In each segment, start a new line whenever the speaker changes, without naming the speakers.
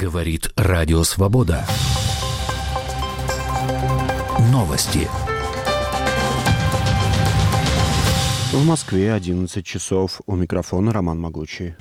Говорит Радио Свобода. Новости.
В Москве 11 часов. У микрофона Роман Могучий.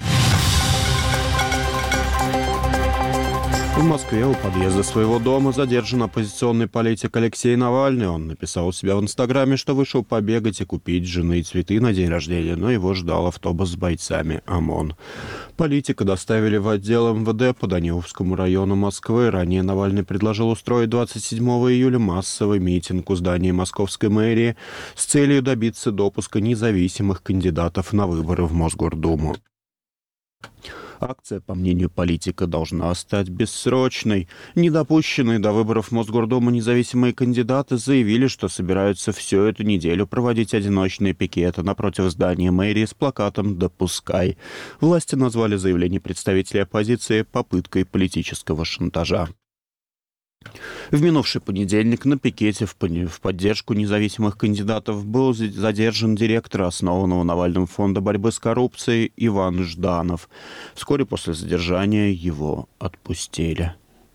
В Москве у подъезда своего дома задержан оппозиционный политик Алексей Навальный. Он написал у себя в Инстаграме, что вышел побегать и купить жены цветы на день рождения, но его ждал автобус с бойцами ОМОН. Политика доставили в отдел МВД по Даниловскому району Москвы. Ранее Навальный предложил устроить 27 июля массовый митинг у здания Московской мэрии с целью добиться допуска независимых кандидатов на выборы в Мосгордуму. Акция, по мнению политика, должна стать бессрочной. Недопущенные до выборов в Мосгордуму независимые кандидаты заявили, что собираются всю эту неделю проводить одиночные пикеты напротив здания мэрии с плакатом «Допускай». Власти назвали заявление представителей оппозиции попыткой политического шантажа. В минувший понедельник на пикете в поддержку независимых кандидатов был задержан директор основанного Навальным фонда борьбы с коррупцией Иван Жданов. Вскоре после задержания его отпустили.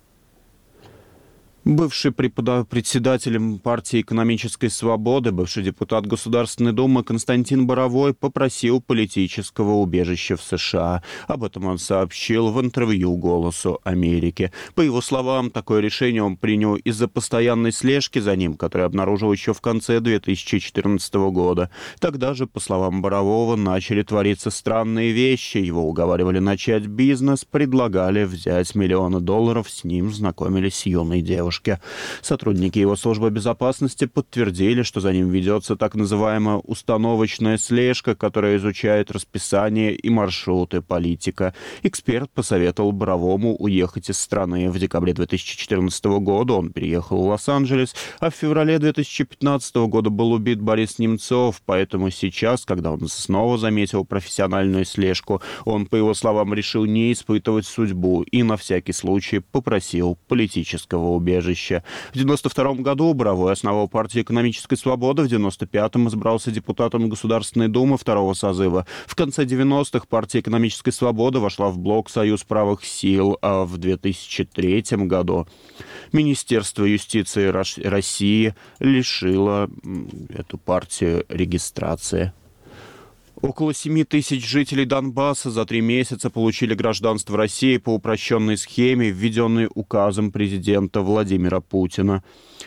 Бывший председателем партии «Экономической свободы», бывший депутат Государственной Думы Константин Боровой попросил политического убежища в США. Об этом он сообщил в интервью «Голосу Америки». По его словам, такое решение он принял из-за постоянной слежки за ним, которую обнаружил еще в конце 2014 года. Тогда же, по словам Борового, начали твориться странные вещи. Его уговаривали начать бизнес, предлагали взять миллионы долларов, с ним знакомились с юной девушкой. Сотрудники его службы безопасности подтвердили, что за ним ведется так называемая установочная слежка, которая изучает расписание и маршруты политика. Эксперт посоветовал Боровому уехать из страны. В декабре 2014 года он переехал в Лос-Анджелес, а в феврале 2015 года был убит Борис Немцов. Поэтому сейчас, когда он снова заметил профессиональную слежку, он, по его словам, решил не испытывать судьбу и на всякий случай попросил политического убежища. В 1992 году Боровой основал партию «Экономической свободы», в 1995-м избрался депутатом Государственной Думы второго созыва. В конце 90-х партия «Экономической свободы» вошла в блок «Союз правых сил», а в 2003 году Министерство юстиции России лишило эту партию регистрации. Около 7 тысяч жителей Донбасса за 3 месяца получили гражданство России по упрощенной схеме, введенной указом президента Владимира Путина.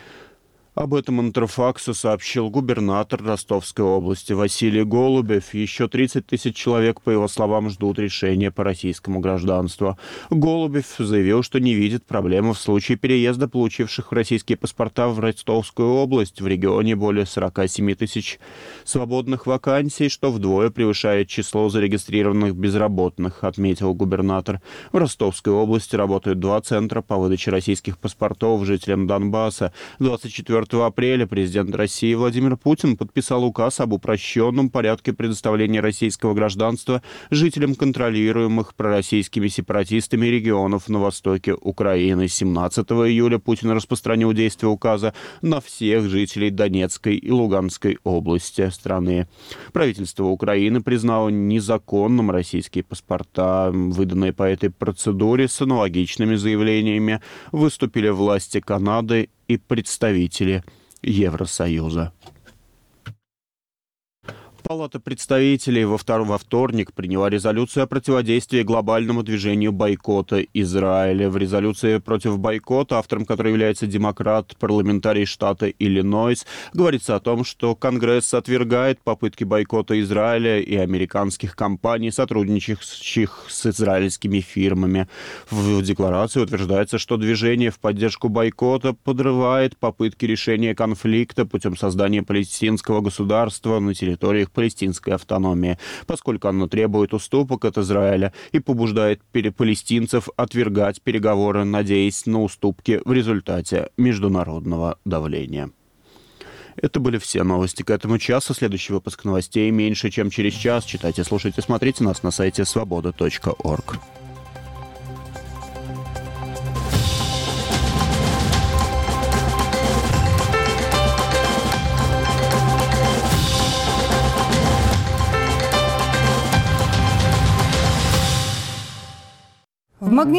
Об этом Интерфаксу сообщил губернатор Ростовской области Василий Голубев. Еще 30 тысяч человек, по его словам, ждут решения по российскому гражданству. Голубев заявил, что не видит проблемы в случае переезда получивших российские паспорта в Ростовскую область. В регионе более 47 тысяч свободных вакансий, что вдвое превышает число зарегистрированных безработных, отметил губернатор. В Ростовской области работают 2 центра по выдаче российских паспортов жителям Донбасса. 24 апреля президент России Владимир Путин подписал указ об упрощенном порядке предоставления российского гражданства жителям контролируемых пророссийскими сепаратистами регионов на востоке Украины. 17 июля Путин распространил действие указа на всех жителей Донецкой и Луганской области страны. Правительство Украины признало незаконным российские паспорта, выданные по этой процедуре. С аналогичными заявлениями выступили власти Канады и представители Евросоюза. Палата представителей во вторник приняла резолюцию о противодействии глобальному движению бойкота Израиля. В резолюции против бойкота, автором которой является демократ, парламентарий штата Иллинойс, говорится о том, что Конгресс отвергает попытки бойкота Израиля и американских компаний, сотрудничающих с израильскими фирмами. В декларации утверждается, что движение в поддержку бойкота подрывает попытки решения конфликта путем создания палестинского государства на территориях палестинской автономии, поскольку оно требует уступок от Израиля и побуждает палестинцев отвергать переговоры, надеясь на уступки в результате международного давления. Это были все новости к этому часу. Следующий выпуск новостей меньше, чем через час. Читайте, слушайте, смотрите нас на сайте svoboda.org.